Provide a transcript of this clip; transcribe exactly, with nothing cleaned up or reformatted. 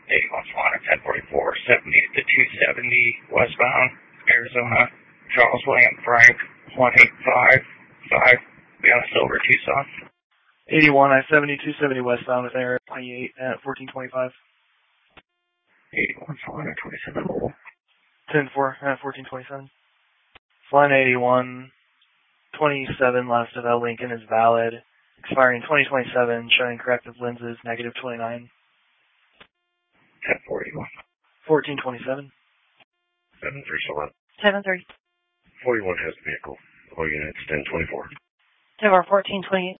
eighty-one Swan at ten forty-four, seventy to two seventy westbound, Arizona, Charles William Frank, one eight five five, we got a silver Tucson. eighty-one I seventy, two seventy westbound with Air twenty-eight at fourteen twenty-five. eighty-one Swan at twenty-seven mobile. ten four at fourteen twenty-seven. Flying eighty-one, twenty-seven last of L Lincoln is valid, expiring twenty twenty-seven, showing corrective lenses, negative twenty-nine. ten forty-one. fourteen twenty-seven. seven three Select. seven three. forty-one has the vehicle. All units ten twenty-four. Tower fourteen twenty-eight.